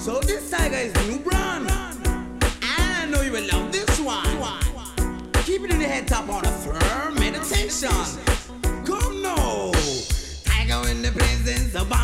So this Tiger is new brand, and I know you will love this one. Keep it in the head top on a firm meditation. Come now, Tiger in the presence of